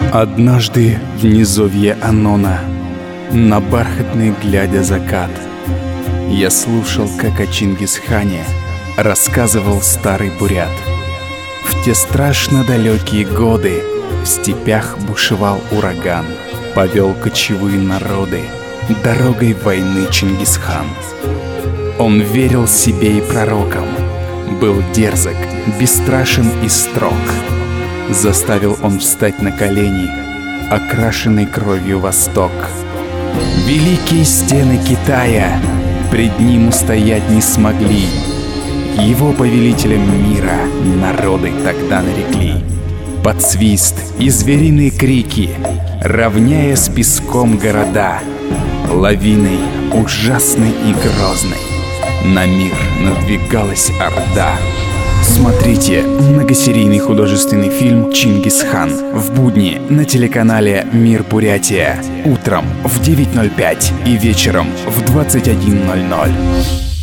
Однажды в низовье Анона, на бархатный глядя закат, я слушал, как о Чингисхане рассказывал старый бурят. В те страшно далекие годы в степях бушевал ураган, повел кочевые народы дорогой войны Чингисхан. Он верил себе и пророкам, был дерзок, бесстрашен и строг. Заставил он встать на колени окрашенный кровью Восток. Великие стены Китая пред ним устоять не смогли. Его повелителем мира народы тогда нарекли. Под свист и звериные крики, равняя с песком города, лавиной ужасной и грозной на мир надвигалась орда. Смотрите многосерийный художественный фильм «Чингисхан» в будни на телеканале «Мир Бурятия» утром в 9:05 и вечером в 21:00.